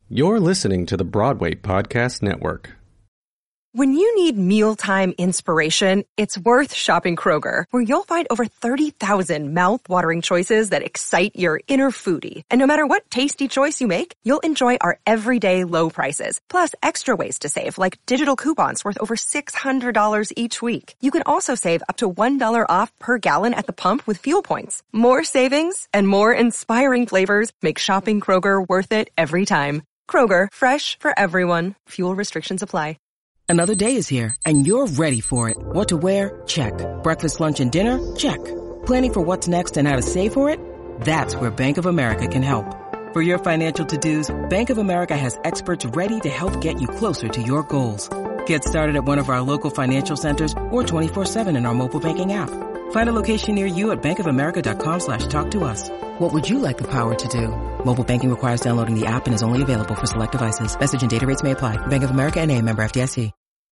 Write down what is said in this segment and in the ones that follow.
You're listening to the Broadway Podcast Network. When you need mealtime inspiration, it's worth shopping Kroger, where you'll find over 30,000 mouth-watering choices that excite your inner foodie. And no matter what tasty choice you make, you'll enjoy our everyday low prices, plus extra ways to save, like digital coupons worth over $600 each week. You can also save up to $1 off per gallon at the pump with fuel points. More savings and more inspiring flavors make shopping Kroger worth it every time. Kroger, fresh for everyone. Fuel restrictions apply. Another day is here, and you're ready for it. What to wear? Check. Breakfast, lunch, and dinner? Check. Planning for what's next and how to save for it? That's where Bank of America can help. For your financial to-dos, Bank of America has experts ready to help get you closer to your goals. Get started at one of our local financial centers or 24/7 in our mobile banking app. Find a location near you at bankofamerica.com/talktous. What would you like the power to do? Mobile banking requires downloading the app and is only available for select devices. Message and data rates may apply. Bank of America N.A., member FDIC.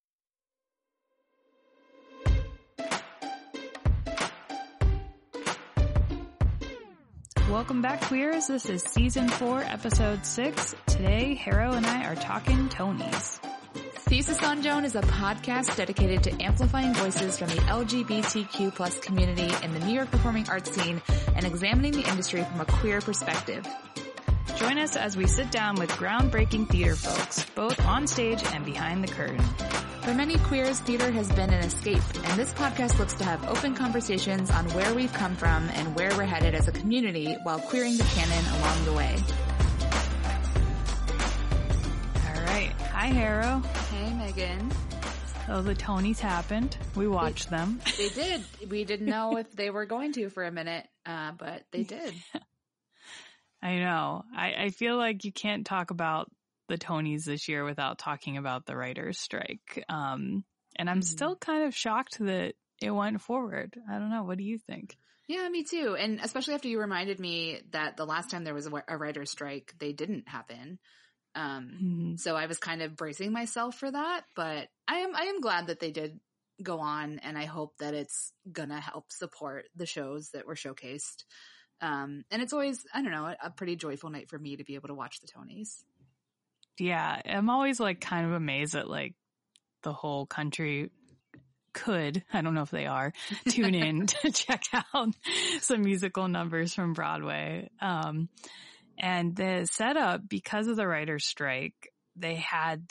Welcome back, queers. This is season 4, episode 6. Today, Harrow and I are talking Tonys. Thesis on Joan is a podcast dedicated to amplifying voices from the LGBTQ+ community in the New York performing arts scene and examining the industry from a queer perspective. Join us as we sit down with groundbreaking theater folks, both on stage and behind the curtain. For many queers, theater has been an escape, and this podcast looks to have open conversations on where we've come from and where we're headed as a community while queering the canon along the way. All right. Hi, Harrow. Hey, Megan. So the Tonys happened. We watched them. They did. We didn't know if they were going to for a minute, but they did. I know. I feel like you can't talk about the Tonys this year without talking about the writers' strike. And I'm still kind of shocked that it went forward. I don't know. What do you think? Yeah, me too. And especially after you reminded me that the last time there was a writer's strike, they didn't happen. So I was kind of bracing myself for that, but I am glad that they did go on, and I hope that it's gonna help support the shows that were showcased. And it's always, I don't know, a pretty joyful night for me to be able to watch the Tonys. Yeah, I'm always like kind of amazed that like the whole country could, I don't know if they are, tune in to check out some musical numbers from Broadway. And the setup, because of the writer's strike, they had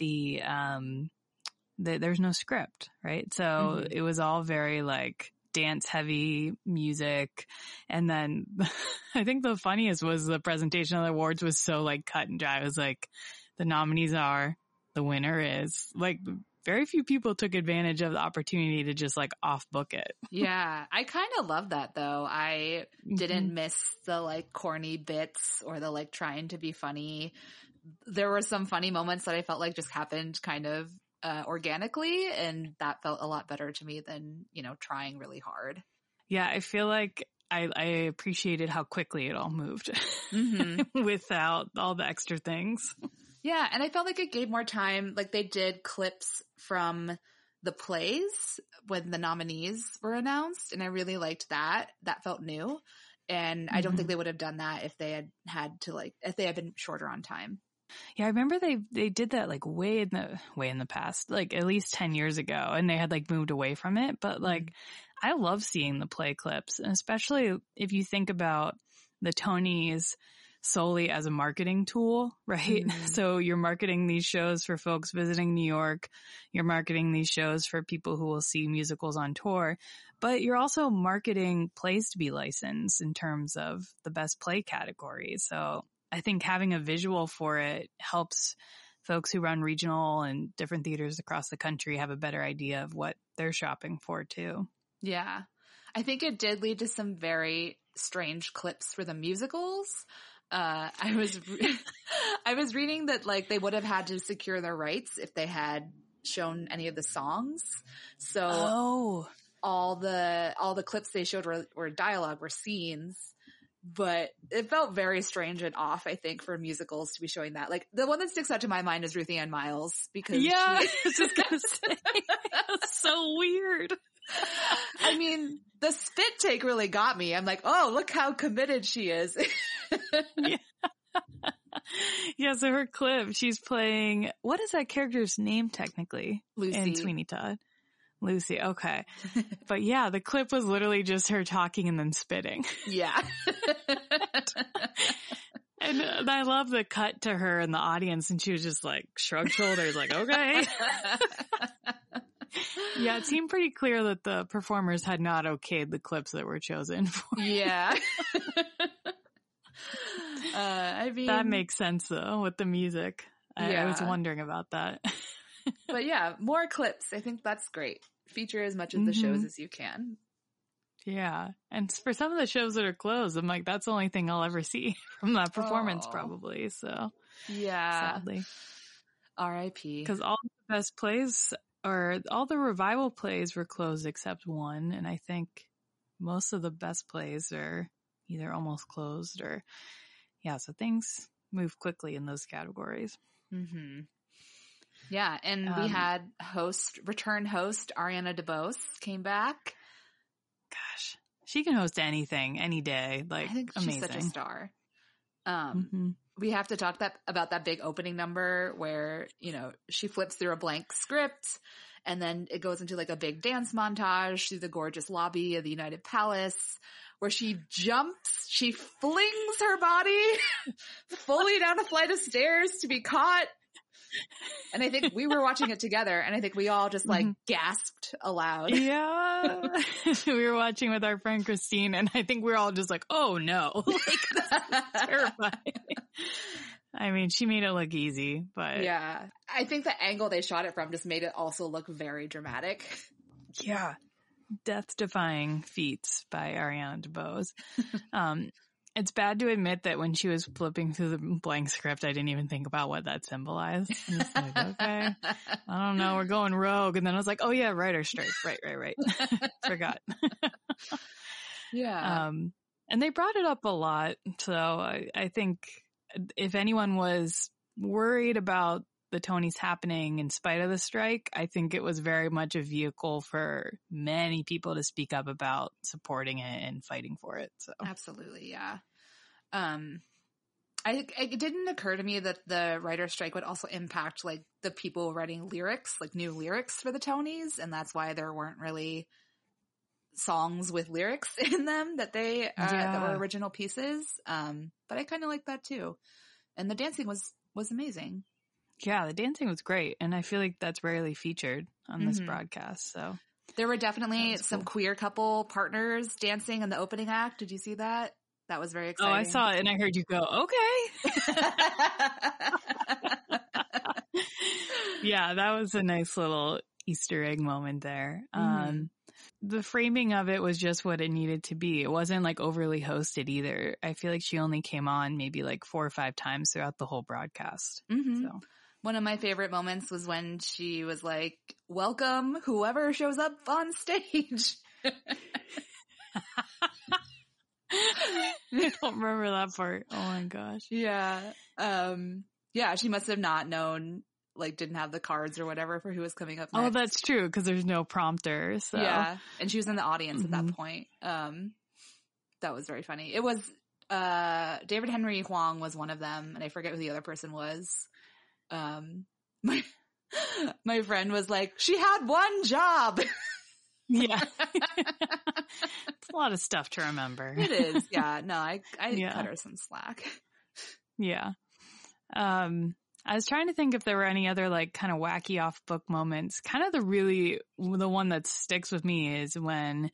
there's no script, right? So it was all very like dance heavy music. And then I think the funniest was the presentation of the awards was so like cut and dry. It was like, the nominees are, the winner is. Like, very few people took advantage of the opportunity to just like off book it. Yeah, I kind of love that though. I didn't miss the like corny bits or the like trying to be funny. There were some funny moments that I felt like just happened kind of organically, and that felt a lot better to me than, you know, trying really hard. Yeah, I feel like I appreciated how quickly it all moved without all the extra things. Yeah, and I felt like it gave more time. Like they did clips from the plays when the nominees were announced, and I really liked that. That felt new, and I don't think they would have done that if they had been shorter on time. Yeah, I remember they did that like way in the past, like at least 10 years ago, and they had like moved away from it. But like, I love seeing the play clips, and especially if you think about the Tonys solely as a marketing tool, right? So you're marketing these shows for folks visiting New York. You're marketing these shows for people who will see musicals on tour, but you're also marketing plays to be licensed in terms of the best play category. So I think having a visual for it helps folks who run regional and different theaters across the country have a better idea of what they're shopping for too. Yeah. I think it did lead to some very strange clips for the musicals. I was reading that like they would have had to secure their rights if they had shown any of the songs. So all the clips they showed were dialogue, were scenes, but it felt very strange and off, I think, for musicals to be showing that. Like the one that sticks out to my mind is Ruthie Ann Miles, because I was just gonna say, that's so weird. I mean, the spit take really got me. I'm like, oh, look how committed she is. Yeah, so her clip, she's playing, what is that character's name technically? Lucy. In Sweeney Todd. Lucy, okay. But yeah, the clip was literally just her talking and then spitting. Yeah. And I love the cut to her in the audience, and she was just like, shrugged shoulders, like, okay. Yeah, it seemed pretty clear that the performers had not okayed the clips that were chosen for. Yeah. I mean, that makes sense though with the music. I was wondering about that. But yeah, more clips. I think that's great. Feature as much of the shows as you can. Yeah. And for some of the shows that are closed, I'm like, that's the only thing I'll ever see from that performance probably. So yeah. Sadly. R.I.P. Because all the best plays or all the revival plays were closed except one. And I think most of the best plays are either almost closed or, yeah, so things move quickly in those categories. Mm-hmm. Yeah, and we had return host Ariana DeBose came back. Gosh, she can host anything, any day. Like, I think amazing. She's such a star. We have to talk about that big opening number where, you know, she flips through a blank script and then it goes into like a big dance montage through the gorgeous lobby of the United Palace where she flings her body fully down a flight of stairs to be caught. And I think we were watching it together and I think we all just like gasped aloud. Yeah. We were watching with our friend Christine and I think we were all just like, oh no. Like, that's terrifying. I mean, she made it look easy, but. Yeah. I think the angle they shot it from just made it also look very dramatic. Yeah. Death-defying feats by Ariana DeBose. It's bad to admit that when she was flipping through the blank script, I didn't even think about what that symbolized. I'm just like, okay, I don't know, we're going rogue. And then I was like, oh yeah, writer's strike. Right. Forgot. Yeah. And they brought it up a lot. So I think if anyone was worried about the Tonys happening in spite of the strike, I think it was very much a vehicle for many people to speak up about supporting it and fighting for it. So absolutely, yeah. It didn't occur to me that the writer's strike would also impact like the people writing lyrics, like new lyrics for the Tonys, and that's why there weren't really songs with lyrics in them that that were original pieces. But I kind of like that too, and the dancing was amazing. Yeah, the dancing was great, and I feel like that's rarely featured on this broadcast. So there were definitely some queer couple partners dancing in the opening act. Did you see that? That was very exciting. Oh, I saw it, and I heard you go, okay. Yeah, that was a nice little Easter egg moment there. The framing of it was just what it needed to be. It wasn't like overly hosted either. I feel like she only came on maybe like 4 or 5 times throughout the whole broadcast. So. One of my favorite moments was when she was like, welcome whoever shows up on stage. I don't remember that part. Oh my gosh. Yeah. Yeah, she must have not known, like didn't have the cards or whatever for who was coming up next. Oh, that's true, because there's no prompter. So. Yeah, and she was in the audience at that point. That was very funny. It was David Henry Hwang was one of them, and I forget who the other person was. My friend was like, she had one job. Yeah. It's a lot of stuff to remember. It is. Yeah. No, I cut her some slack. Yeah. I was trying to think if there were any other like kind of wacky off book moments. Kind of the one that sticks with me is when,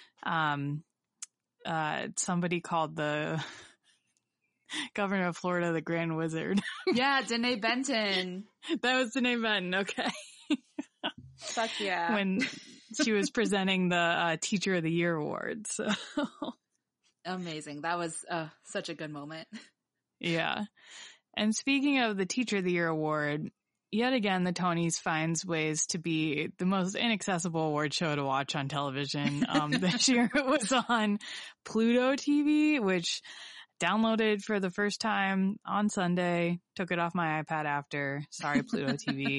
somebody called the governor of Florida the Grand Wizard. Yeah, Danae Benton. That was Danae Benton. Okay. Fuck yeah. When she was presenting the Teacher of the Year award. So amazing. That was such a good moment. Yeah. And speaking of the Teacher of the Year award, yet again, the Tonys finds ways to be the most inaccessible award show to watch on television. This year it was on Pluto TV, which downloaded for the first time on Sunday, took it off my iPad after. Sorry, Pluto TV.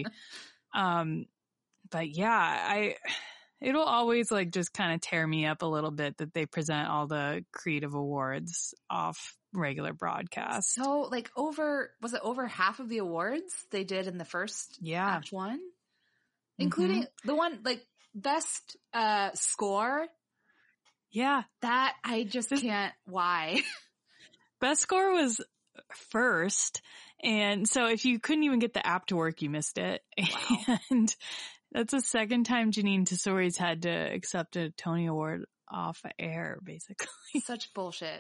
But yeah, it'll always like just kind of tear me up a little bit that they present all the creative awards off regular broadcast. So like was it over half of the awards they did in the first Act 1? Including the one like best score. Yeah. That I just can't, why? Best score was first. And so if you couldn't even get the app to work, you missed it. Wow. And that's the second time Jeanine Tesori's had to accept a Tony Award off air, basically. Such bullshit.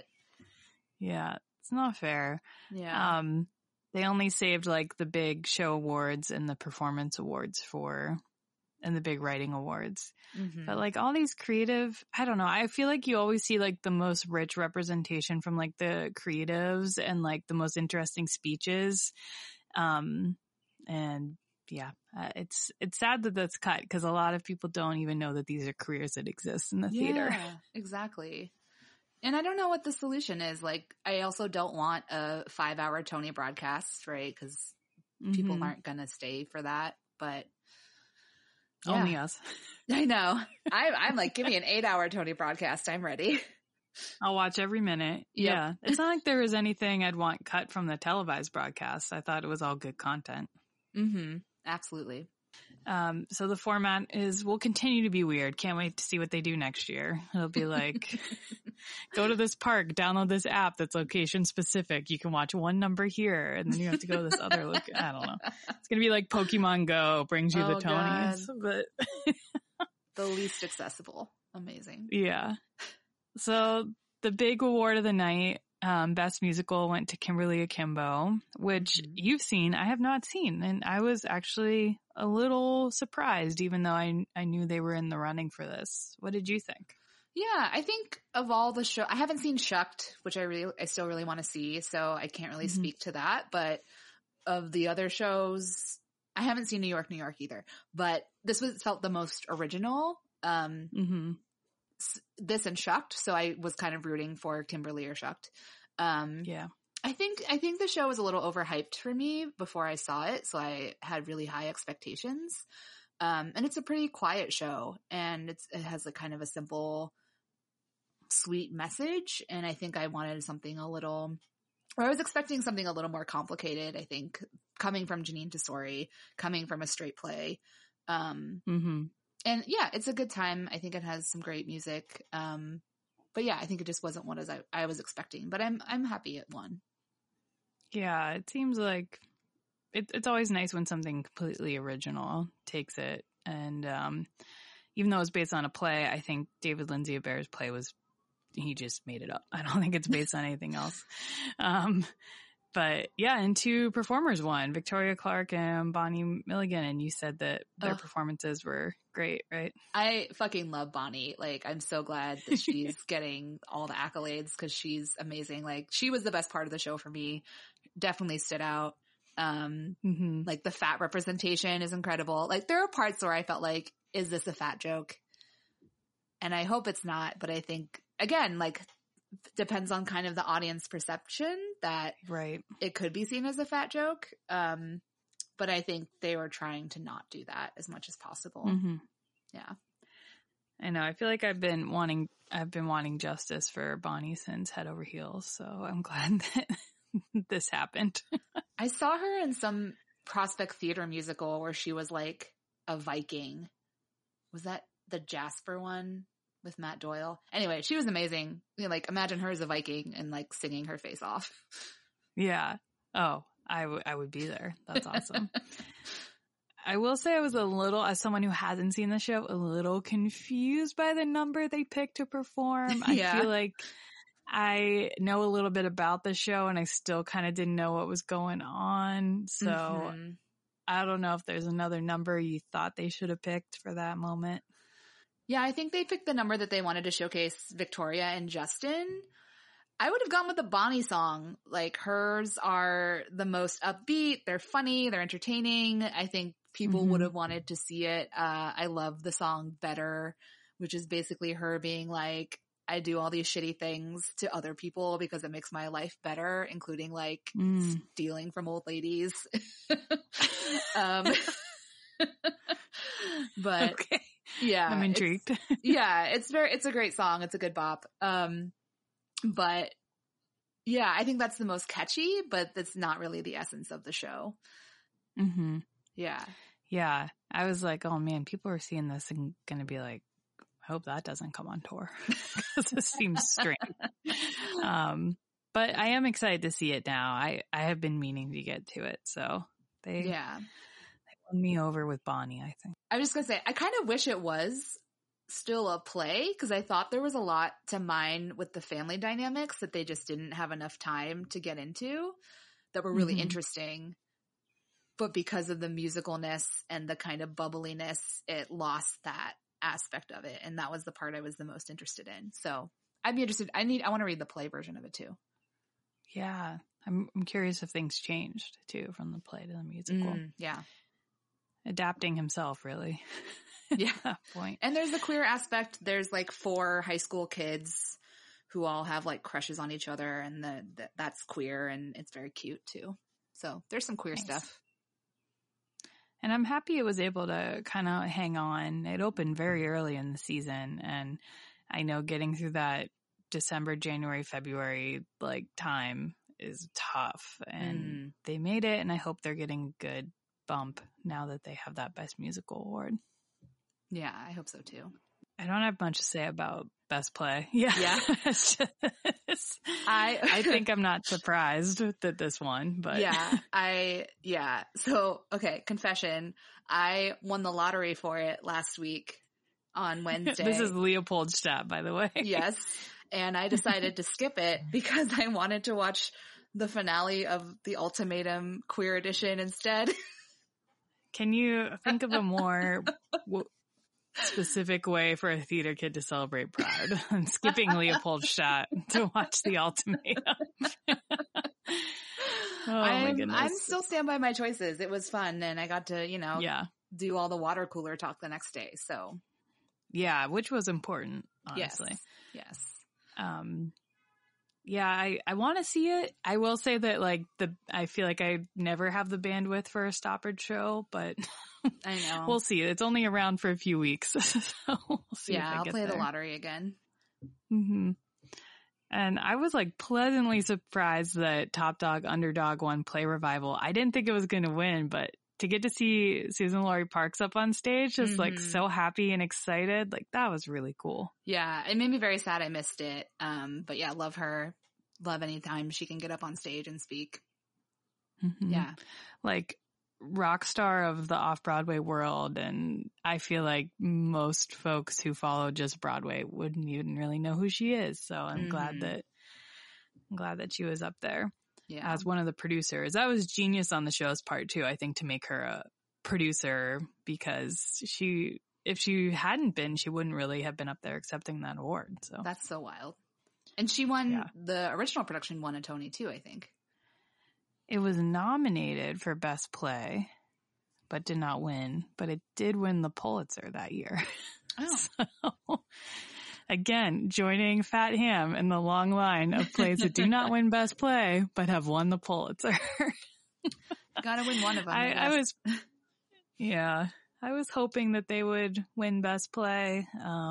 Yeah. It's not fair. Yeah. They only saved like the big show awards and the performance awards and the big writing awards. Mm-hmm. But like all these creative, I don't know. I feel like you always see like the most rich representation from like the creatives and like the most interesting speeches. And yeah, it's sad that that's cut because a lot of people don't even know that these are careers that exist in the theater. Yeah, exactly. And I don't know what the solution is. Like, I also don't want a 5-hour Tony broadcast, right? Because people aren't going to stay for that. But yeah. Only us. I know. I'm like, give me an 8-hour Tony broadcast. I'm ready. I'll watch every minute. Yep. Yeah. It's not like there was anything I'd want cut from the televised broadcast. I thought it was all good content. Mm-hmm. Absolutely. So the format will continue to be weird. Can't wait to see what they do next year. It'll be like, go to this park, download this app that's location specific. You can watch one number here and then you have to go to this other look. I don't know. It's going to be like Pokemon Go brings you the Tonys, but the least accessible. Amazing. Yeah. So the big award of the night, Best Musical went to Kimberly Akimbo, which you've seen. I have not seen. And I was actually a little surprised, even though I knew they were in the running for this. What did you think? Yeah, I think of all the show, I haven't seen Shucked, which I still really want to see. So I can't really speak to that. But of the other shows, I haven't seen New York, New York either. But this felt the most original. This and Shucked, so I was kind of rooting for Kimberly or Shucked. Yeah. I think the show was a little overhyped for me before I saw it, so I had really high expectations. And it's a pretty quiet show, and it has a kind of a simple, sweet message, and I think I wanted something I was expecting something a little more complicated, I think, coming from Jeanine Tesori, coming from a straight play. And yeah, it's a good time. I think it has some great music. But yeah, I think it just wasn't what I was expecting, but I'm happy it won. Yeah, it seems like it's always nice when something completely original takes it. And even though it's based on a play, I think David Lindsay Abair's play he just made it up. I don't think it's based on anything else. But yeah, and 2 performers won, Victoria Clark and Bonnie Milligan. And you said that their performances were great, right? I fucking love Bonnie. Like, I'm so glad that she's getting all the accolades because she's amazing. Like, she was the best part of the show for me. Definitely stood out. Like, the fat representation is incredible. Like, there are parts where I felt like, is this a fat joke? And I hope it's not, but I think, again, like, depends on kind of the audience perception that it could be seen as a fat joke. But I think they were trying to not do that as much as possible. Yeah. I know. I feel like I've been wanting justice for Bonnie since Head Over Heels. So I'm glad that this happened. I saw her in some Prospect Theater musical where she was like a Viking. Was that the Jasper one? With Matt Doyle. Anyway, she was amazing. You know, like, imagine her as a Viking and like singing her face off. Yeah. Oh, I would be there. That's awesome. I will say I was a little, as someone who hasn't seen the show, a little confused by the number they picked to perform. I feel like I know a little bit about the show and I still kind of didn't know what was going on. So I don't know if there's another number you thought they should have picked for that moment. Yeah, I think they picked the number that they wanted to showcase Victoria and Justin. I would have gone with the Bonnie song. Like, hers are the most upbeat. They're funny. They're entertaining. I think people would have wanted to see it. I love the song Better, which is basically her being like, I do all these shitty things to other people because it makes my life better, including like stealing from old ladies. But okay. Yeah. I'm intrigued. It's a great song. It's a good bop. But Yeah, I think that's the most catchy, but that's not really the essence of the show. Mm-hmm. Yeah. Yeah. I was like, oh man, people are seeing this and going to be like, I hope that doesn't come on tour because this seems strange. But I am excited to see it now. I have been meaning to get to it. So they won me over with Bonnie, I think. I was just going to say, I kind of wish it was still a play because I thought there was a lot to mine with the family dynamics that they just didn't have enough time to get into that were really interesting. But because of the musicalness and the kind of bubbliness, it lost that aspect of it. And that was the part I was the most interested in. So I'd be interested. I want to read the play version of it too. Yeah. I'm curious if things changed too from the play to the musical. Yeah. Adapting himself, really. Yeah. At that point. And there's the queer aspect. There's like 4 high school kids who all have like crushes on each other, and that's queer, and it's very cute too. So there's some queer stuff. And I'm happy it was able to kind of hang on. It opened very early in the season, and I know getting through that December, January, February like time is tough, and they made it, and I hope they're getting a good bump now that they have that Best Musical award. Yeah, I hope so too. I don't have much to say about Best Play. Yeah. I think I'm not surprised that this one, but So, okay, confession. I won the lottery for it last week on Wednesday. This is Leopoldstadt, by the way. Yes. And I decided to skip it because I wanted to watch the finale of the Ultimatum Queer Edition instead. Can you think of a more specific way for a theater kid to celebrate Pride? I'm skipping Leopoldstadt to watch the Ultimatum. My goodness. I'm still stand by my choices. It was fun, and I got to, do all the water cooler talk the next day. So, yeah, which was important, honestly. Yes. I want to see it. I will say that I feel like I never have the bandwidth for a stoppage show, but I know we'll see. It's only around for a few weeks, so we'll see. Yeah, I'll play the lottery again. Mm-hmm. And I was pleasantly surprised that Top Dog Underdog won Play Revival. I didn't think it was going to win, but to get to see Susan-Laurie Parks up on stage, just so happy and excited, that was really cool. Yeah, it made me very sad I missed it. But yeah, love her. Love anytime she can get up on stage and speak. Mm-hmm. Yeah. Rock star of the off-Broadway world, and I feel like most folks who follow just Broadway wouldn't even really know who she is. So I'm glad that she was up there as one of the producers. That was genius on the show's part too, I think, to make her a producer, because if she hadn't been, she wouldn't really have been up there accepting that award. So that's so wild. And she won the original production won a Tony too, I think. It was nominated for Best Play, but did not win. But it did win the Pulitzer that year. Oh. So, again, joining Fat Ham in the long line of plays that do not win Best Play, but have won the Pulitzer. Gotta win one of them. I was hoping that they would win Best Play.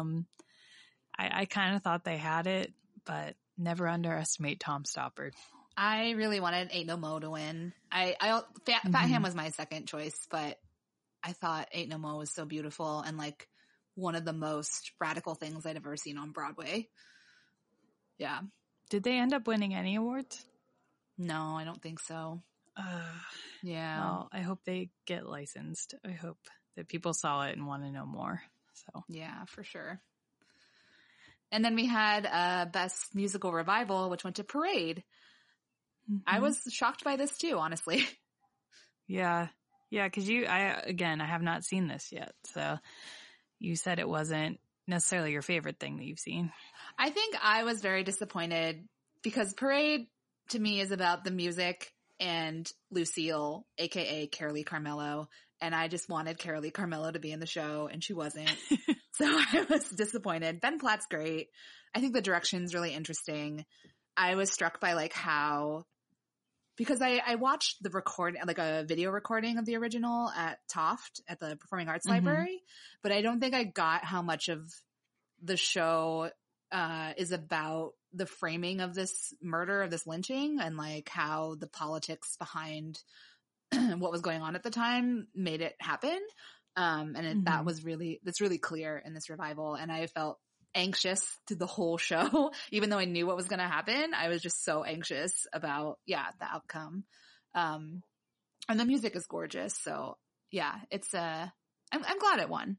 I kind of thought they had it, but never underestimate Tom Stoppard. I really wanted Ain't No Mo to win. Fat Ham was my second choice, but I thought Ain't No Mo was so beautiful and one of the most radical things I'd ever seen on Broadway. Yeah. Did they end up winning any awards? No, I don't think so. Yeah. Well, I hope they get licensed. I hope that people saw it and want to know more. So yeah, for sure. And then we had Best Musical Revival, which went to Parade. Mm-hmm. I was shocked by this too, honestly. Yeah. Yeah. Cause I have not seen this yet. So you said it wasn't necessarily your favorite thing that you've seen. I think I was very disappointed because Parade to me is about the music and Lucille, aka Carolee Carmello. And I just wanted Carolee Carmello to be in the show, and she wasn't. So I was disappointed. Ben Platt's great. I think the direction's really interesting. I was struck by how, because I watched the a video recording of the original at Toft at the Performing Arts Library, but I don't think I got how much of the show is about the framing of this murder, of this lynching, and like how the politics behind what was going on at the time made it happen. That's really clear in this revival. And I felt anxious through the whole show, even though I knew what was going to happen. I was just so anxious about, the outcome. And the music is gorgeous. So yeah, I'm glad it won.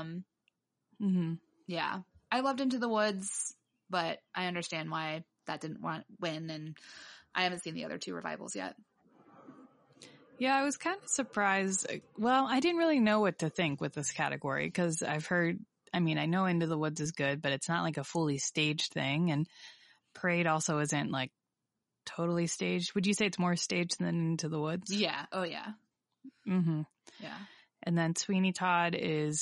Yeah, I loved Into the Woods, but I understand why that didn't win. And I haven't seen the other two revivals yet. Yeah, I was kind of surprised. Well, I didn't really know what to think with this category because I know Into the Woods is good, but it's not like a fully staged thing. And Parade also isn't like totally staged. Would you say it's more staged than Into the Woods? Yeah. Oh, yeah. Mm-hmm. Yeah. And then Sweeney Todd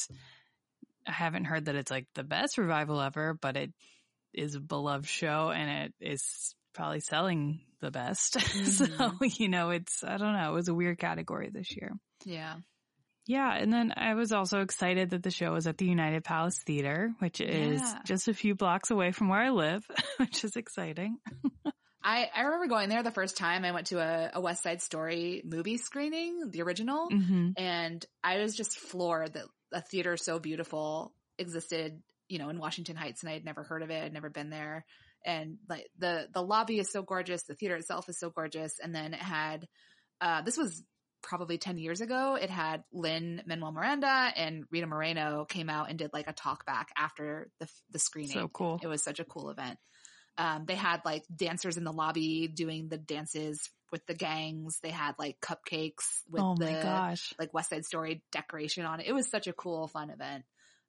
I haven't heard that it's like the best revival ever, but it is a beloved show and it is probably selling the best. So, I don't know. It was a weird category this year. Yeah. Yeah. And then I was also excited that the show was at the United Palace Theater, which is just a few blocks away from where I live, which is exciting. I remember going there the first time. I went to a West Side Story movie screening, the original, and I was just floored that a theater so beautiful existed, in Washington Heights, and I had never heard of it. I'd never been there. And like the lobby is so gorgeous. The theater itself is so gorgeous. And then it had, this was probably 10 years ago. It had Lin-Manuel Miranda and Rita Moreno came out and did like a talk back after the screening. So cool. It was such a cool event. They had like dancers in the lobby doing the dances with the gangs. They had like cupcakes with like West Side Story decoration on it. It was such a cool, fun event.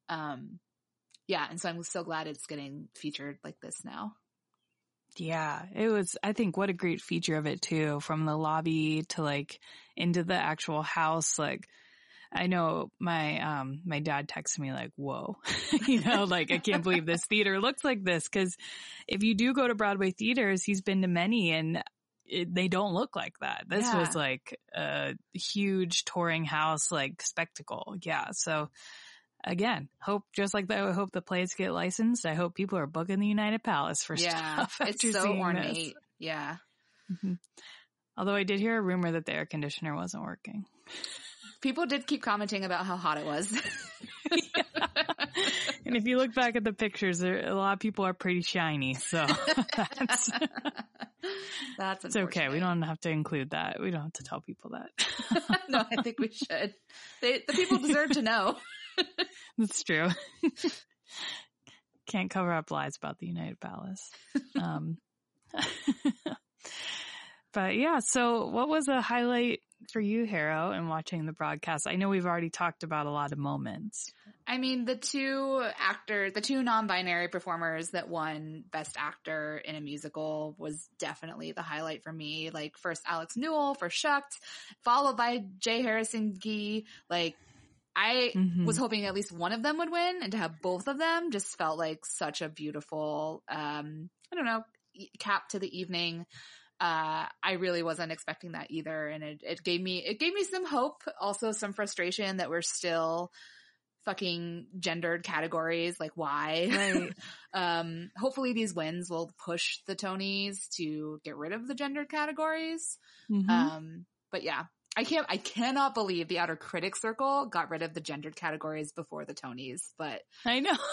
And so I'm so glad it's getting featured like this now. Yeah, it was, I think what a great feature of it too, from the lobby to like into the actual house. Like I know my dad texted me like, whoa, like I can't believe this theater looks like this. Cause if you do go to Broadway theaters, he's been to many and they don't look like that. This was like a huge touring house, like spectacle. Yeah. So again, just like that, I hope the plays get licensed. I hope people are booking the United Palace for stuff. It's so ornate. This. Yeah. Mm-hmm. Although I did hear a rumor that the air conditioner wasn't working. People did keep commenting about how hot it was. And if you look back at the pictures, a lot of people are pretty shiny. So that's it's okay. We don't have to include that. We don't have to tell people that. No, I think we should. The people deserve to know. That's true. Can't cover up lies about the United Palace. But yeah, so what was a highlight for you, Harrow, in watching the broadcast? I know we've already talked about a lot of moments. I mean, the two non-binary performers that won Best Actor in a Musical was definitely the highlight for me. Like first Alex Newell for Shucked, followed by Jay Harrison Ghee. Like I was hoping at least one of them would win, and to have both of them just felt like such a beautiful, cap to the evening. I really wasn't expecting that either. And it gave me some hope, also some frustration that we're still fucking gendered categories. Like why? Right. Hopefully these wins will push the Tonys to get rid of the gendered categories. But yeah, I cannot believe the Outer Critics Circle got rid of the gendered categories before the Tonys, but I know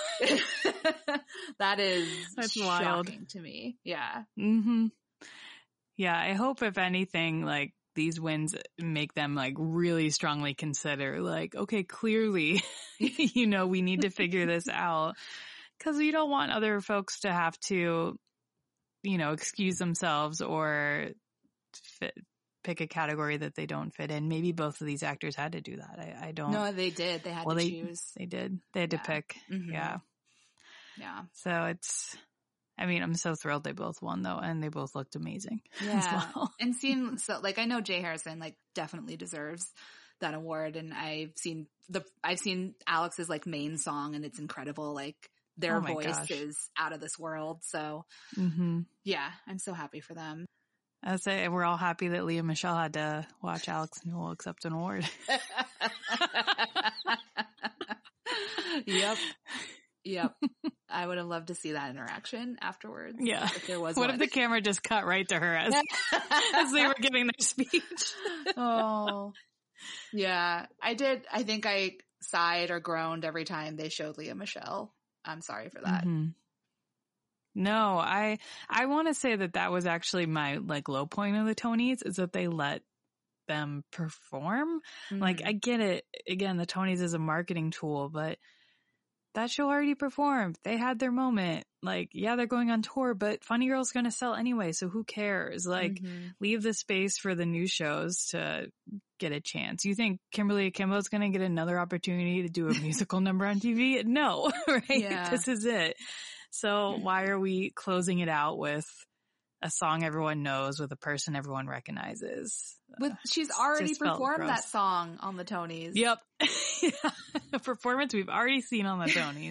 that's shocking wild to me. Yeah. Yeah, I hope if anything, like these wins make them like really strongly consider like, okay, clearly, we need to figure this out, because we don't want other folks to have to, excuse themselves or pick a category that they don't fit in. Maybe both of these actors had to do that. I don't. No, they did. They had to choose. They did. They had to pick. Yeah. Yeah. So I'm so thrilled they both won though, and they both looked amazing. Yeah. As well. And I know Jay Harrison like definitely deserves that award, and I've seen Alex's like main song, and it's incredible. Like their voice is out of this world. So yeah, I'm so happy for them. I say we're all happy that Leah Michelle had to watch Alex Newell accept an award. Yep. I would have loved to see that interaction afterwards. Yeah. If there was What one. if the camera just cut right to her as they were giving their speech? Oh, yeah. I did. I think I sighed or groaned every time they showed Leah Michele. I'm sorry for that. Mm-hmm. No, I want to say that was actually my like low point of the Tonys, is that they let them perform. Mm-hmm. Like, I get it. Again, the Tonys is a marketing tool, but that show already performed. They had their moment. Like, yeah, they're going on tour, but Funny Girl's going to sell anyway, so who cares? Like, leave the space for the new shows to get a chance. You think Kimberly Akimbo's going to get another opportunity to do a musical number on TV? No, right? Yeah. This is it. So why are we closing it out with a song everyone knows with a person everyone recognizes? She's already just felt performed gross. that song on the Tonys. Yep. Yeah. A performance we've already seen on the Tonys.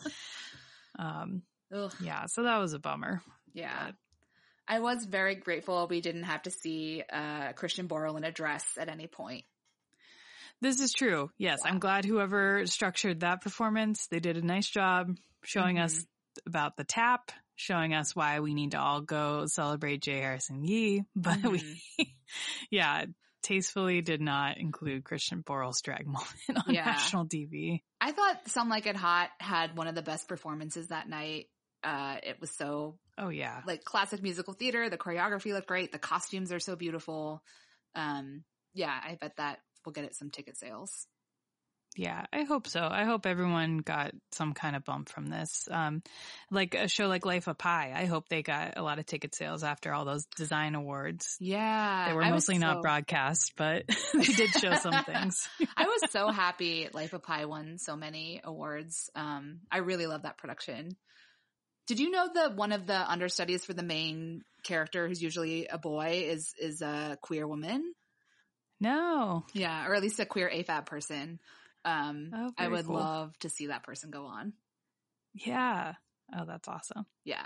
Ugh. Yeah, so that was a bummer. Yeah. But I was very grateful we didn't have to see Christian Borle in a dress at any point. this is true. Yes, Yeah. I'm glad whoever structured that performance, they did a nice job showing us about the tap, showing us why we need to all go celebrate J. Harrison Yee. But we, yeah, tastefully did not include Christian Borle's drag moment on national TV. I thought Some Like It Hot had one of the best performances that night. It was so, like classic musical theater. The choreography looked great. The costumes are so beautiful. Yeah, I bet that will get it some ticket sales. Yeah, I hope so. I hope everyone got some kind of bump from this. Like a show like Life of Pi, I hope they got a lot of ticket sales after all those design awards. Yeah. They were mostly not broadcast, but they did show some things. I was so happy Life of Pi won so many awards. I really love that production. Did you know that one of the understudies for the main character, who's usually a boy, is a queer woman? No. Yeah, or at least a queer AFAB person. I would cool. love to see that person go on. Yeah. Oh, that's awesome. Yeah.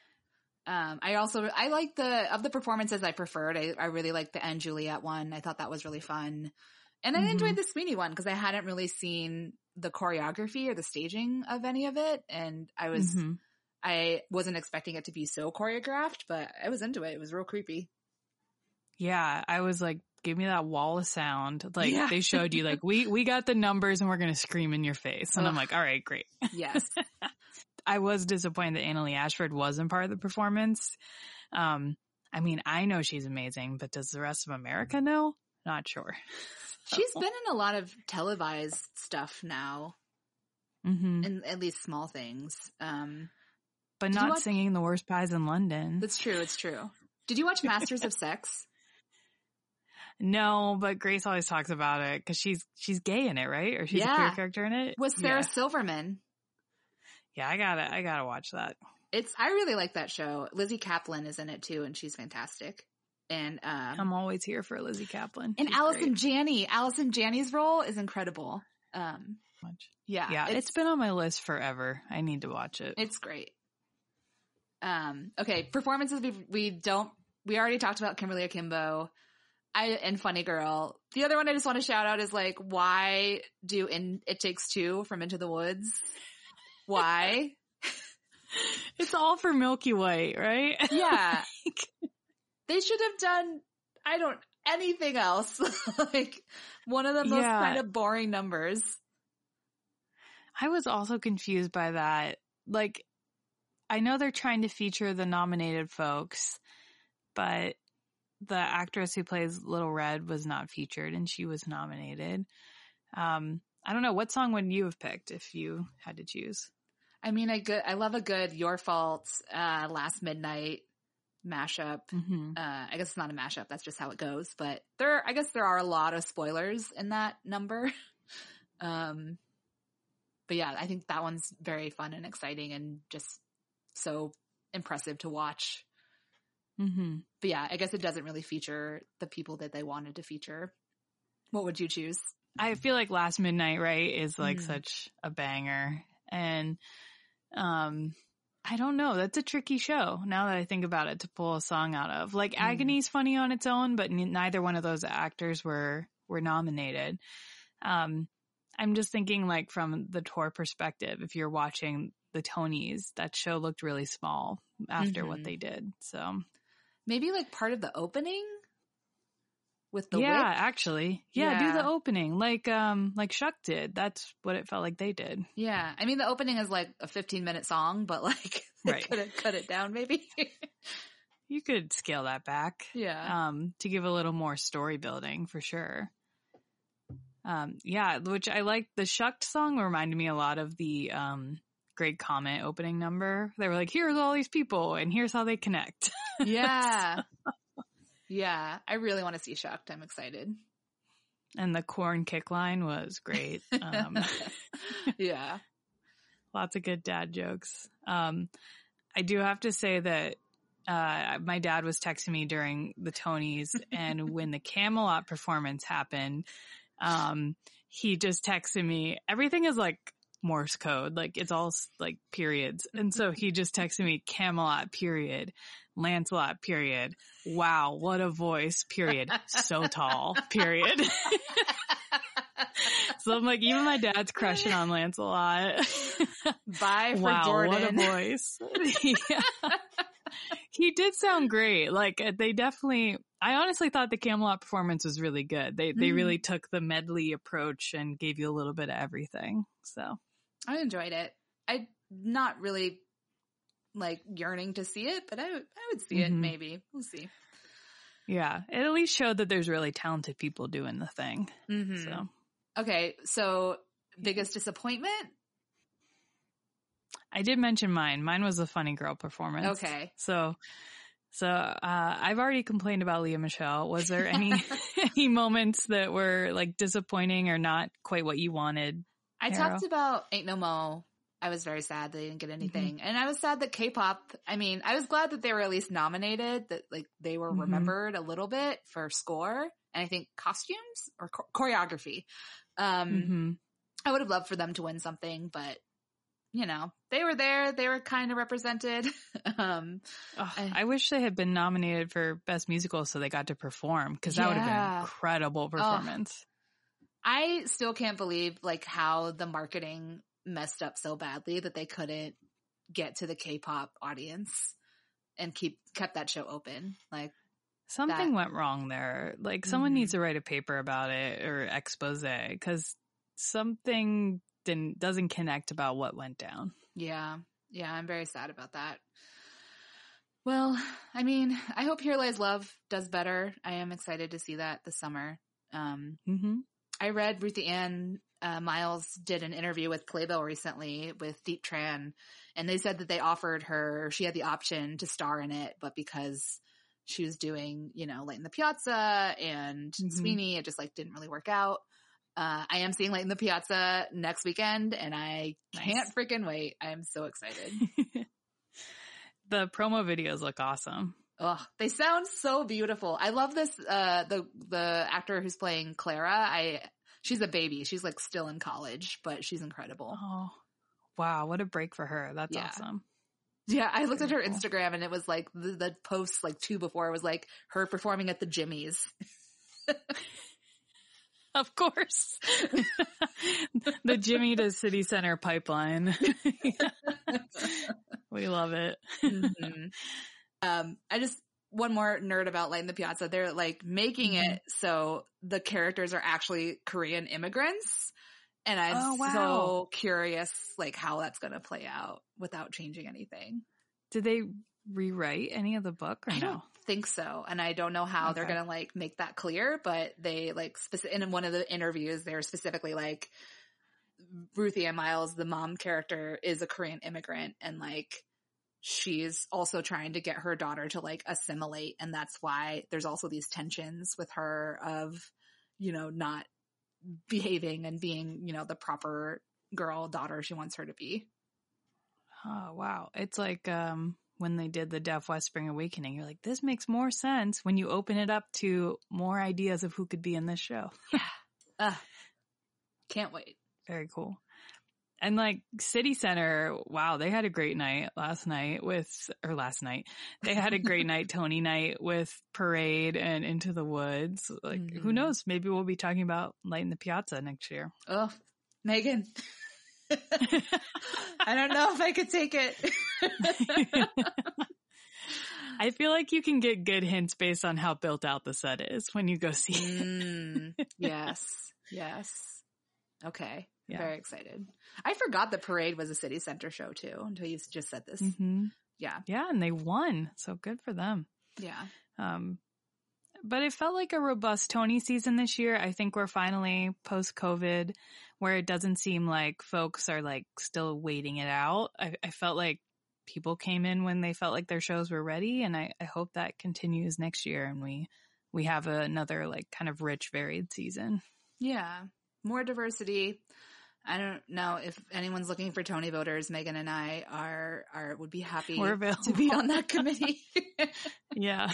I like of the performances I preferred. I really liked the Anne Juliet one. I thought that was really fun. And I enjoyed the Sweeney one because I hadn't really seen the choreography or the staging of any of it. And I wasn't expecting it to be so choreographed, but I was into it. It was real creepy. Yeah. I was like, give me that wall of sound. Like they showed you like, we got the numbers and we're going to scream in your face. And I'm like, all right, great. Yes. I was disappointed that Annalee Ashford wasn't part of the performance. I mean, I know she's amazing, but does the rest of America know? Not sure. She's been in a lot of televised stuff now. And at least small things. But not singing The Worst Pies in London. That's true. It's true. Did you watch Masters of Sex? No, but Grace always talks about it because she's gay in it, right? Or she's a queer character in it. With Sarah Silverman. Yeah, I gotta watch that. I really like that show. Lizzie Kaplan is in it too, and she's fantastic. And I'm always here for Lizzie Kaplan. And Allison Janney. Allison Janney's role is incredible. Yeah, it's been on my list forever. I need to watch it. It's great. Okay, performances we already talked about Kimberly Akimbo. And Funny Girl. The other one I just want to shout out is like, why do It Takes Two from Into the Woods? Why? It's all for Milky White, right? Yeah. They should have done, anything else. Like one of the most kind of boring numbers. I was also confused by that. Like, I know they're trying to feature the nominated folks, but the actress who plays Little Red was not featured and she was nominated. I don't know. What song would you have picked if you had to choose? I mean, I love a good Your Fault, Last Midnight mashup. I guess it's not a mashup. That's just how it goes. But I guess there are a lot of spoilers in that number. But yeah, I think that one's very fun and exciting and just so impressive to watch. But yeah, I guess it doesn't really feature the people that they wanted to feature. What would you choose? I feel like Last Midnight, right, is like such a banger. And I don't know. That's a tricky show now that I think about it to pull a song out of. Like Agony's funny on its own, but neither one of those actors were nominated. I I'm just thinking like from the tour perspective, if you're watching the Tonys, that show looked really small after what they did. So maybe like part of the opening with the whip? actually. Yeah, do the opening like Shuck did. That's what it felt like they did. Yeah. I mean, the opening is like a 15-minute song, but like they could have cut it down maybe. You could scale that back. Yeah. To give a little more story building for sure. Yeah, which I like. The Shucked song reminded me a lot of the Great Comet opening number. They were like, here's all these people and here's how they connect. Yeah. Yeah. I really want to see Shucked. I'm excited. And the Korn kick line was great. Yeah. Lots of good dad jokes. I do have to say that my dad was texting me during the Tonys, and when the Camelot performance happened, he just texted me, everything is like Morse code, like it's all like periods. And so he just texted me Camelot period, Lancelot period. Wow, what a voice period. So tall period. So I'm like, even my dad's crushing on Lancelot. Bye for wow, Jordan. What a voice. Yeah. He did sound great. Like they definitely, I honestly thought the Camelot performance was really good. They really took the medley approach and gave you a little bit of everything. So I enjoyed it. I'm not really like yearning to see it, but I would see it maybe. We'll see. Yeah. It at least showed that there's really talented people doing the thing. So. Okay. So biggest disappointment? I did mention mine. Mine was a Funny Girl performance. Okay. So I've already complained about Leah Michele. Was there any moments that were like disappointing or not quite what you wanted? I talked about Ain't No Mo. I was very sad they didn't get anything. And I was sad that K-pop, I mean, I was glad that they were at least nominated, that like they were remembered a little bit for score and I think costumes or choreography. I would have loved for them to win something, but you know, they were there. They were kind of represented. I wish they had been nominated for Best Musical so they got to perform, because that would have been an incredible performance. I still can't believe like how the marketing messed up so badly that they couldn't get to the K-pop audience and kept that show open. Like something went wrong there. Like someone needs to write a paper about it or expose, because something doesn't connect about what went down. Yeah. Yeah. I'm very sad about that. Well, I mean, I hope Here Lies Love does better. I am excited to see that this summer. I read Ruthie Ann Miles did an interview with Playbill recently with Deep Tran, and they said that they offered her, she had the option to star in it, but because she was doing, you know, Light in the Piazza and Sweeney, it just like didn't really work out. I am seeing Light in the Piazza next weekend, and I can't freaking wait. I am so excited. The promo videos look awesome. Oh, they sound so beautiful. I love this. The actor who's playing Clara, she's a baby. She's like still in college, but she's incredible. Oh, wow. What a break for her. That's awesome. Yeah. I looked at her Instagram and it was like the posts like 2 before was like her performing at the Jimmy's. Of course. The Jimmy to City Center pipeline. We love it. I just, one more nerd about Light in the Piazza. They're like making it so the characters are actually Korean immigrants. And I'm so curious like how that's going to play out without changing anything. Did they rewrite any of the book or no? I don't think so. And I don't know how they're going to like make that clear, but they like in one of the interviews, they're specifically like Ruthie Ann Miles, the mom character, is a Korean immigrant, and like she's also trying to get her daughter to like assimilate. And that's why there's also these tensions with her of, you know, not behaving and being, you know, the proper girl daughter she wants her to be. Oh, wow. It's like, when they did the Deaf West Spring Awakening, you're like, this makes more sense when you open it up to more ideas of who could be in this show. Yeah. Can't wait. Very cool. And like City Center, wow, they had a great night last night. They had a great night, Tony night, with Parade and Into the Woods. Like, who knows? Maybe we'll be talking about Light in the Piazza next year. Oh, Megan. I don't know if I could take it. I feel like you can get good hints based on how built out the set is when you go see it. Yes. Okay. Yeah. Very excited. I forgot the parade was a city center show too until you just said this. Mm-hmm. Yeah. Yeah, and they won. So good for them. Yeah. But it felt like a robust Tony season this year. I think we're finally post-COVID where it doesn't seem like folks are like still waiting it out. I felt like people came in when they felt like their shows were ready, and I hope that continues next year and we have another like kind of rich, varied season. Yeah. More diversity. I don't know if anyone's looking for Tony voters. Megan and I would be happy to be on that committee. Yeah.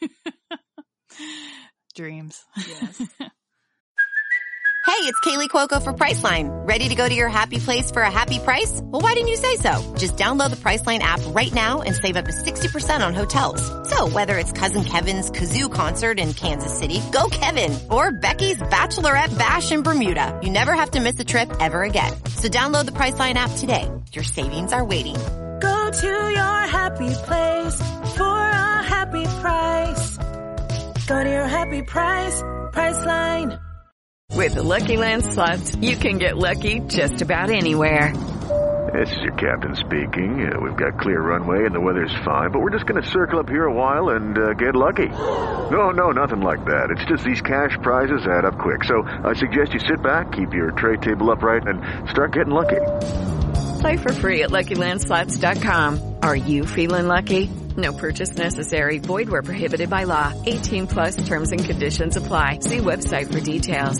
Dreams. Yes. Hey, it's Kaylee Cuoco for Priceline. Ready to go to your happy place for a happy price? Well, why didn't you say so? Just download the Priceline app right now and save up to 60% on hotels. So whether it's Cousin Kevin's Kazoo Concert in Kansas City, go Kevin, or Becky's Bachelorette Bash in Bermuda, you never have to miss a trip ever again. So download the Priceline app today. Your savings are waiting. Go to your happy place for a happy price. Go to your happy price, Priceline. With the Lucky Land Slots, you can get lucky just about anywhere. This is your captain speaking. We've got clear runway and the weather's fine, but we're just going to circle up here a while and get lucky. No, nothing like that. It's just these cash prizes add up quick. So I suggest you sit back, keep your tray table upright, and start getting lucky. Play for free at LuckyLandSlots.com. Are you feeling lucky? No purchase necessary. Void where prohibited by law. 18+ terms and conditions apply. See website for details.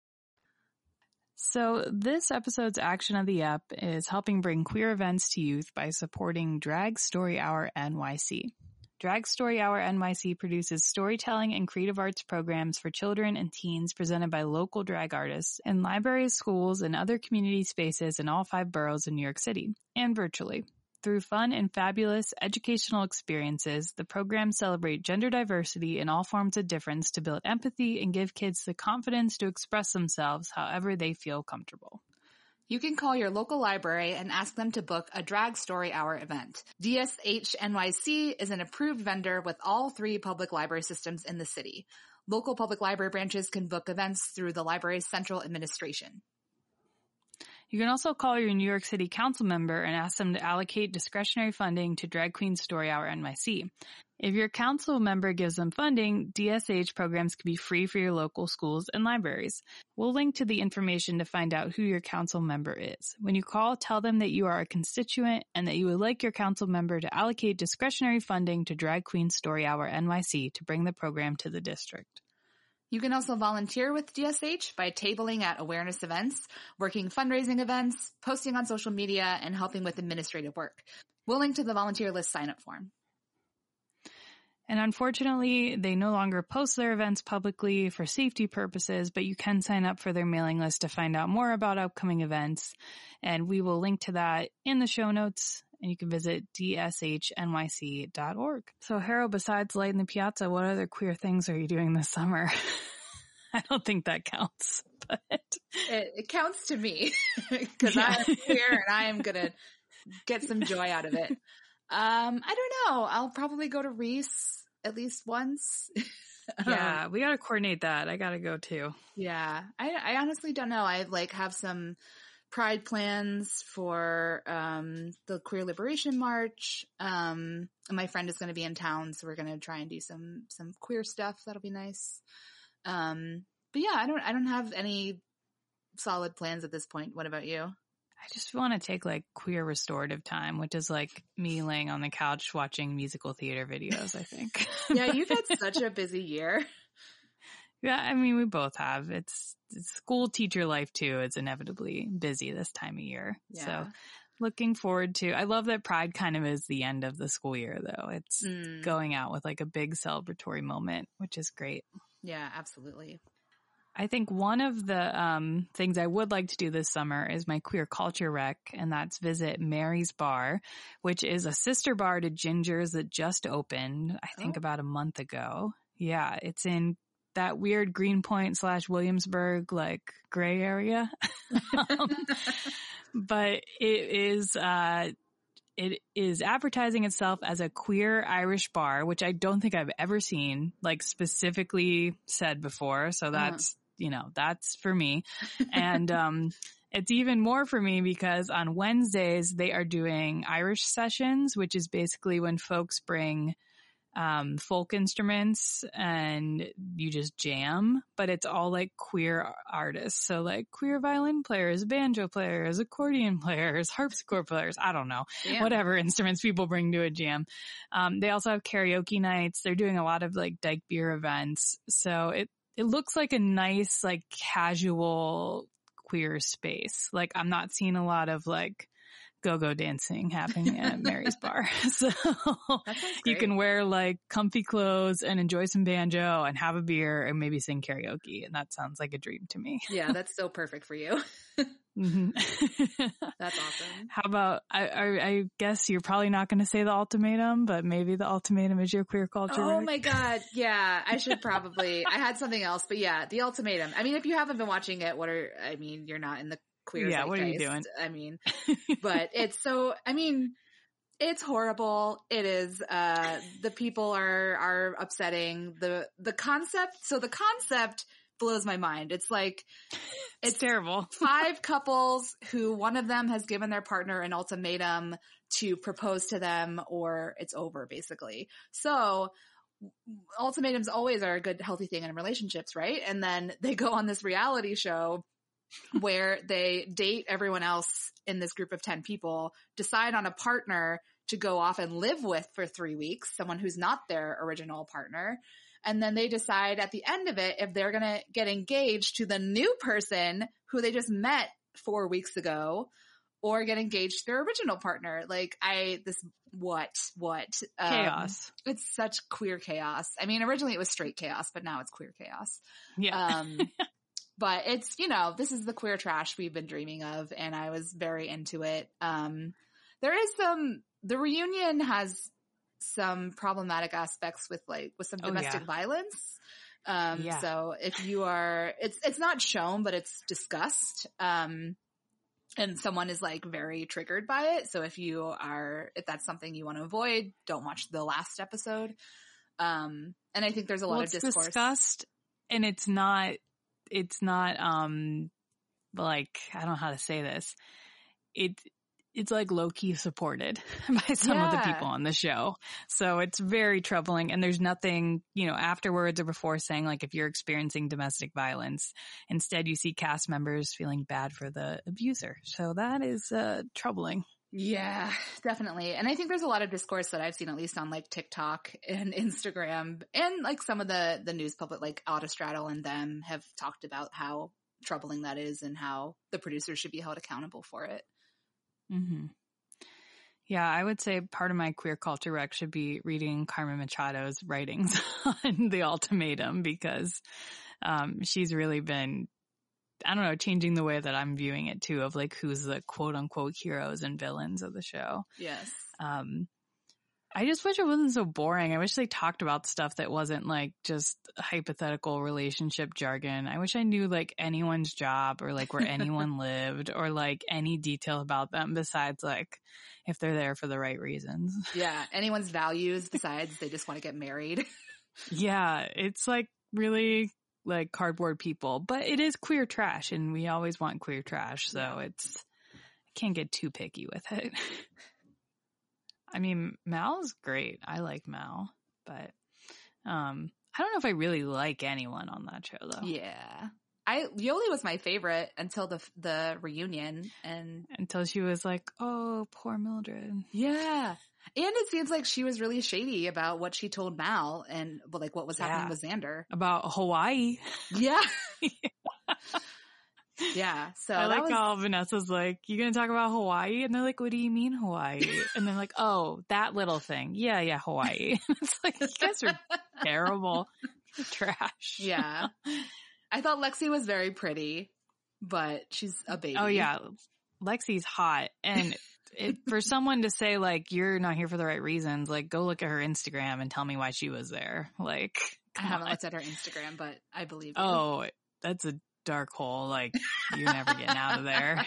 So this episode's action of the ep is helping bring queer events to youth by supporting Drag Story Hour NYC. Drag Story Hour NYC produces storytelling and creative arts programs for children and teens presented by local drag artists in libraries, schools, and other community spaces in all 5 boroughs in New York City, and virtually. Through fun and fabulous educational experiences, the programs celebrate gender diversity in all forms of difference to build empathy and give kids the confidence to express themselves however they feel comfortable. You can call your local library and ask them to book a Drag Story Hour event. DSH NYC is an approved vendor with all 3 public library systems in the city. Local public library branches can book events through the library's central administration. You can also call your New York City Council member and ask them to allocate discretionary funding to Drag Queen Story Hour NYC. If your council member gives them funding, DSH programs can be free for your local schools and libraries. We'll link to the information to find out who your council member is. When you call, tell them that you are a constituent and that you would like your council member to allocate discretionary funding to Drag Queen Story Hour NYC to bring the program to the district. You can also volunteer with DSH by tabling at awareness events, working fundraising events, posting on social media, and helping with administrative work. We'll link to the volunteer list sign-up form. And unfortunately, they no longer post their events publicly for safety purposes, but you can sign up for their mailing list to find out more about upcoming events. And we will link to that in the show notes. And you can visit dshnyc.org. So, Hero, besides lighting the piazza, what other queer things are you doing this summer? I don't think that counts, but it counts to me because I am queer and I am going to get some joy out of it. I don't know. I'll probably go to Reese at least once. Yeah, we got to coordinate that. I got to go too. Yeah. I honestly don't know. I have some Pride plans for the Queer Liberation March. My friend is going to be in town, so we're going to try and do some queer stuff. That'll be nice. But yeah, I don't have any solid plans at this point. What about you? I just want to take like queer restorative time, which is like me laying on the couch watching musical theater videos, I think. Yeah, you've had such a busy year. Yeah, I mean, we both have. It's school teacher life too. It's inevitably busy this time of year. Yeah. So looking forward to, I love that Pride kind of is the end of the school year though. It's going out with like a big celebratory moment, which is great. Yeah, absolutely. I think one of the things I would like to do this summer is my queer culture rec, and that's visit Mary's Bar, which is a sister bar to Ginger's that just opened, I think about a month ago. Yeah, it's in that weird Greenpoint / Williamsburg, like gray area. But it is advertising itself as a queer Irish bar, which I don't think I've ever seen like specifically said before. So that's, that's for me. And, it's even more for me because on Wednesdays they are doing Irish sessions, which is basically when folks bring folk instruments and you just jam, but it's all like queer artists. So like queer violin players, banjo players, accordion players, harpsichord players, I don't know, whatever instruments people bring to a jam. They also have karaoke nights. They're doing a lot of like dyke beer events. So it looks like a nice, like casual queer space. Like I'm not seeing a lot of like go-go dancing happening at Mary's bar. So you can wear like comfy clothes and enjoy some banjo and have a beer and maybe sing karaoke. And that sounds like a dream to me. Yeah, that's so perfect for you. Mm-hmm. That's awesome. How about, I guess you're probably not going to say The Ultimatum, but maybe The Ultimatum is your queer culture. Oh my God. Yeah, I should probably, I had something else, but yeah, The Ultimatum. I mean, if you haven't been watching it, you're not in the queer zeitgeist. What are you doing? I mean, but it's horrible. It is, the people are upsetting. The concept blows my mind. It's like, it's terrible. 5 couples who one of them has given their partner an ultimatum to propose to them or it's over basically. So ultimatums always are a good, healthy thing in relationships, right? And then they go on this reality show where they date everyone else in this group of 10 people, decide on a partner to go off and live with for 3 weeks, someone who's not their original partner. And then they decide at the end of it if they're going to get engaged to the new person who they just met 4 weeks ago or get engaged to their original partner. Like what? Chaos. It's such queer chaos. I mean, originally it was straight chaos, but now it's queer chaos. Yeah. But it's, this is the queer trash we've been dreaming of. And I was very into it. The reunion has some problematic aspects with some domestic violence. So if you are, it's not shown, but it's discussed. And someone is like very triggered by it. So if that's something you want to avoid, don't watch the last episode. And I think there's a lot of discourse. It's discussed and it's not like, I don't know how to say this. It's like low-key supported by some of the people on the show. So it's very troubling. And there's nothing, afterwards or before saying like if you're experiencing domestic violence, instead you see cast members feeling bad for the abuser. So that is troubling. Yeah, definitely. And I think there's a lot of discourse that I've seen at least on like TikTok and Instagram and like some of the news public like Autostraddle and them have talked about how troubling that is and how the producers should be held accountable for it. Mm-hmm. Yeah, I would say part of my queer culture rec should be reading Carmen Machado's writings on The Ultimatum because she's really been, I don't know, changing the way that I'm viewing it too of like who's the quote unquote heroes and villains of the show. Yes. I just wish it wasn't so boring. I wish they talked about stuff that wasn't like just hypothetical relationship jargon. I wish I knew like anyone's job or like where anyone lived or like any detail about them besides like if they're there for the right reasons. Yeah. Anyone's values besides they just want to get married. Yeah. It's like really like cardboard people, but it is queer trash and we always want queer trash. So I can't get too picky with it. I mean, Mal's great. I like Mal, but I don't know if I really like anyone on that show though. Yeah. Yoli was my favorite until the reunion and until she was like, oh, poor Mildred. Yeah. And it seems like she was really shady about what she told Mal and like what was happening with Xander. About Hawaii. Yeah. Yeah. So I like how Vanessa's like, you gonna talk about Hawaii? And they're like, what do you mean Hawaii? And they're like, oh, that little thing. Yeah, Hawaii. It's like, you guys are terrible. Trash. Yeah. I thought Lexi was very pretty, but she's a baby. Oh yeah. Lexi's hot. And for someone to say like, you're not here for the right reasons, like go look at her Instagram and tell me why she was there. Like, I haven't looked at her Instagram, but I believe you. Oh, that's a dark hole. Like, you're never getting out of there.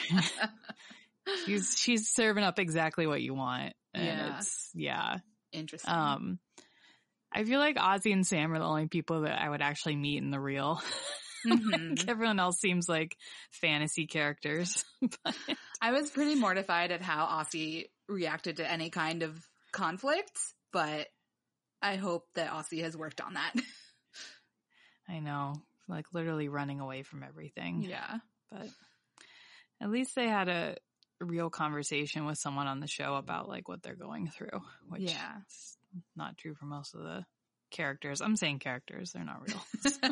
She's serving up exactly what you want. And yeah. Interesting. I feel like Ozzy and Sam are the only people that I would actually meet in the real. Like, everyone else seems like fantasy characters. I was pretty mortified at how Ozzy reacted to any kind of conflict, but I hope that Ozzy has worked on that. I know, like literally running away from everything. Yeah. But at least they had a real conversation with someone on the show about like what they're going through, which is not true for most of the characters. I'm saying characters, they're not real.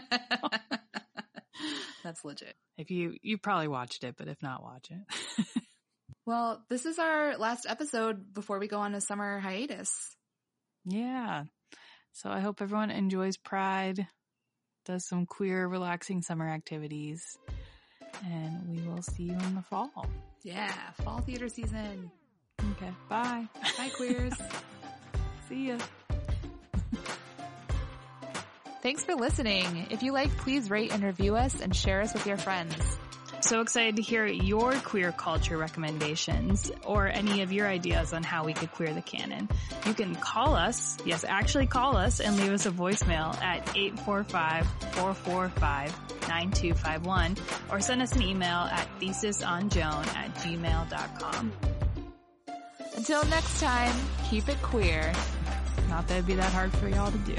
That's legit. If you probably watched it, but if not, watch it. Well, this is our last episode before we go on a summer hiatus. Yeah. So I hope everyone enjoys Pride, does some queer, relaxing summer activities, and we will see you in the fall. Yeah, fall theater season. Okay, bye. Bye, queers. See ya. Thanks for listening. If you like, please rate and review us and share us with your friends. So excited to hear your queer culture recommendations or any of your ideas on how we could queer the canon. You can call us, actually call us and leave us a voicemail at 845-445-9251 or send us an email at thesisonjoan@gmail.com. Until next time, keep it queer. Not that it'd be that hard for y'all to do.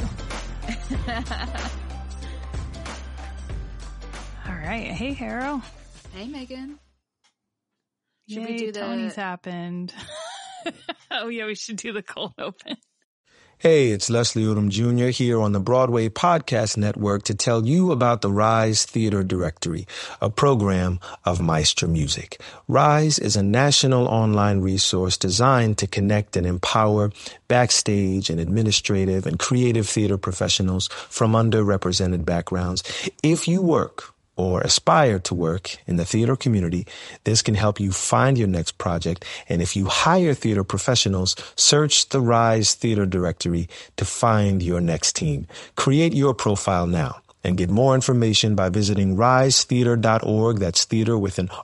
All right. Hey, Harrow. Hey, Megan. Should we do Tony's happened. Oh, yeah, we should do the cold open. Hey, it's Leslie Odom Jr. here on the Broadway Podcast Network to tell you about the Rise Theater Directory, a program of Maestro Music. Rise is a national online resource designed to connect and empower backstage and administrative and creative theater professionals from underrepresented backgrounds. If you work or aspire to work in the theater community, this can help you find your next project. And if you hire theater professionals, search the Rise Theater Directory to find your next team. Create your profile now and get more information by visiting risetheater.org. That's theater with an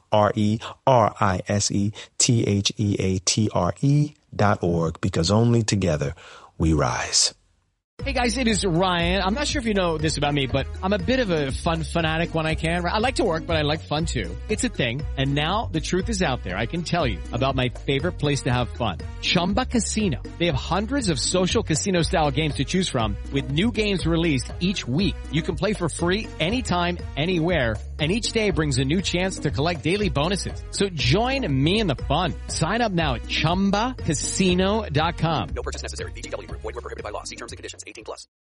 RERISETHEATRE.org, because only together we rise. Hey guys, it is Ryan. I'm not sure if you know this about me, but I'm a bit of a fun fanatic when I can. I like to work, but I like fun too. It's a thing. And now the truth is out there. I can tell you about my favorite place to have fun. Chumba Casino. They have hundreds of social casino style games to choose from with new games released each week. You can play for free anytime, anywhere. And each day brings a new chance to collect daily bonuses. So join me in the fun. Sign up now at ChumbaCasino.com. No purchase necessary. VGW Group. Void where prohibited by law. See terms and conditions. 18+.